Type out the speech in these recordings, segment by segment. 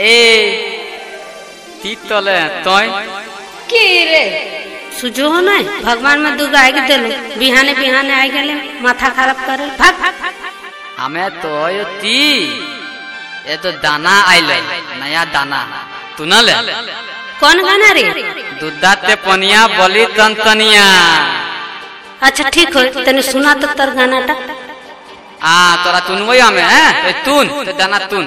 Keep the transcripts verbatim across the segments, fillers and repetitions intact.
ए ती तले तोय की रे सुजो हो ना भगवान में दुर्गा आगे देलो बिहाने बिहाने आई गेले माथा खराब करे भाग हमें तो ती ये तो दाना आइले नया दाना तू न ले कौन गाना रे दूधाते पनिया बोली तंतनिया। अच्छा ठीक हो तने सुना तो तर गाना टा आ तोरा तुनवई हमें हैं ए तुन ते दाना तुन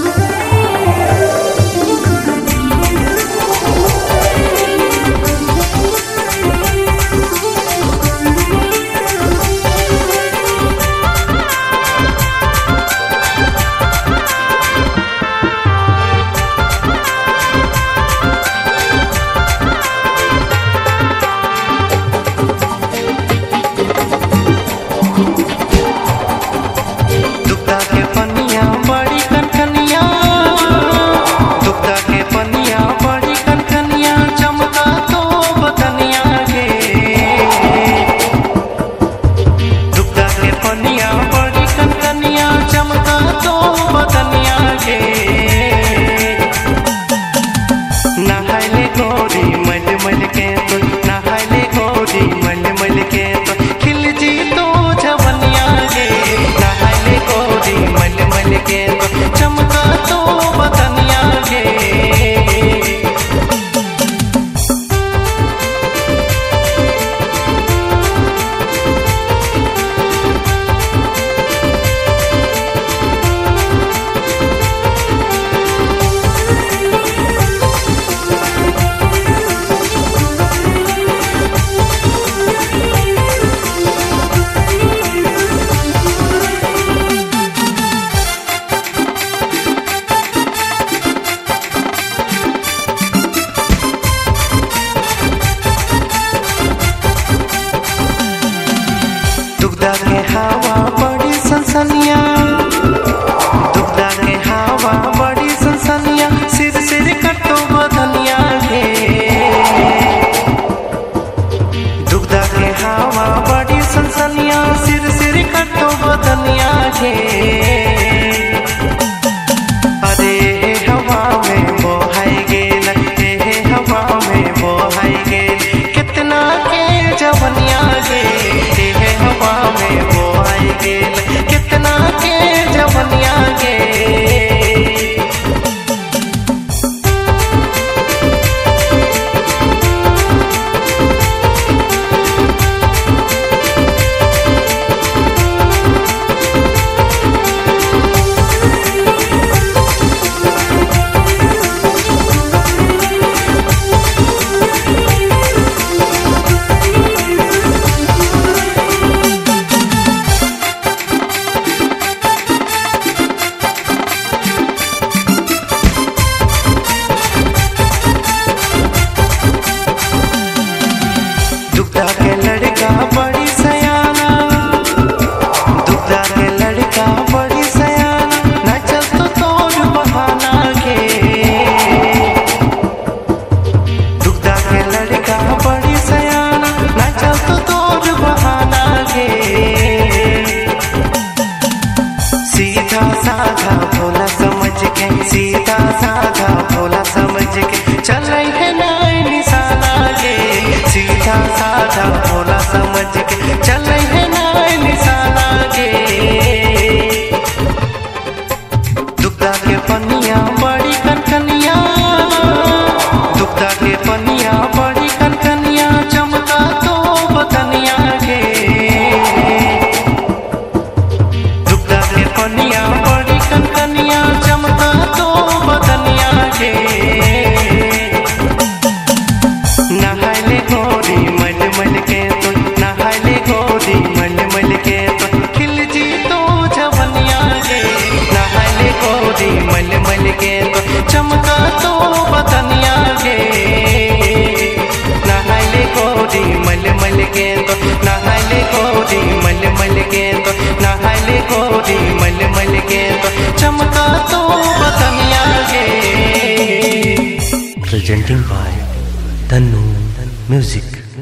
दुग्धा के हवा बड़ी सनसनिया दुग्धा के हवा बड़ी सनसनिया सिर सिर कटो बदनिया के दुग्धा के हवा बड़ी सनसनिया सिर सिर कटो बदनिया के अरे हवा में बोहाई गेल हे हवा में बोहाई गेल कितना के जवनिया गे हवा में वो आई गेल कितना के जवनिया गे दुग्धा के लड़का बड़ी सयाना दुग्धा के लड़का बड़ी सयाना न चल तो तोड़ बहाना के दुग्धा के लड़का बड़ी सयाना न चल तो तोड़ बहाना के सीधा साधा भोला समझ के सीधा साधा भोला समझ के चल है ना निशाना के सीधा साधा भोला समझ के चल है ना निशाना के दुग्धा के पनिया बड़ी कनकनिया दुग्धा के पनिया बड़ी कनकनिया चमका तो बदनिया के दुग्धा के पनिया बड़ी कनकनिया चमका तो बदनिया के नहाले गोरी मल मल के तो नहाले गोरी मल मल के तो खिल जी तो जवनिया गे नहाले गोरी मल मल के तो चमका तो बदनिया गे नहाले गोरी मल मल के तो नहाले गोरी मल मल के तो नहाले गोरी मल मल के तो चमका तो बदनिया गे। Presenting by Tanu Music.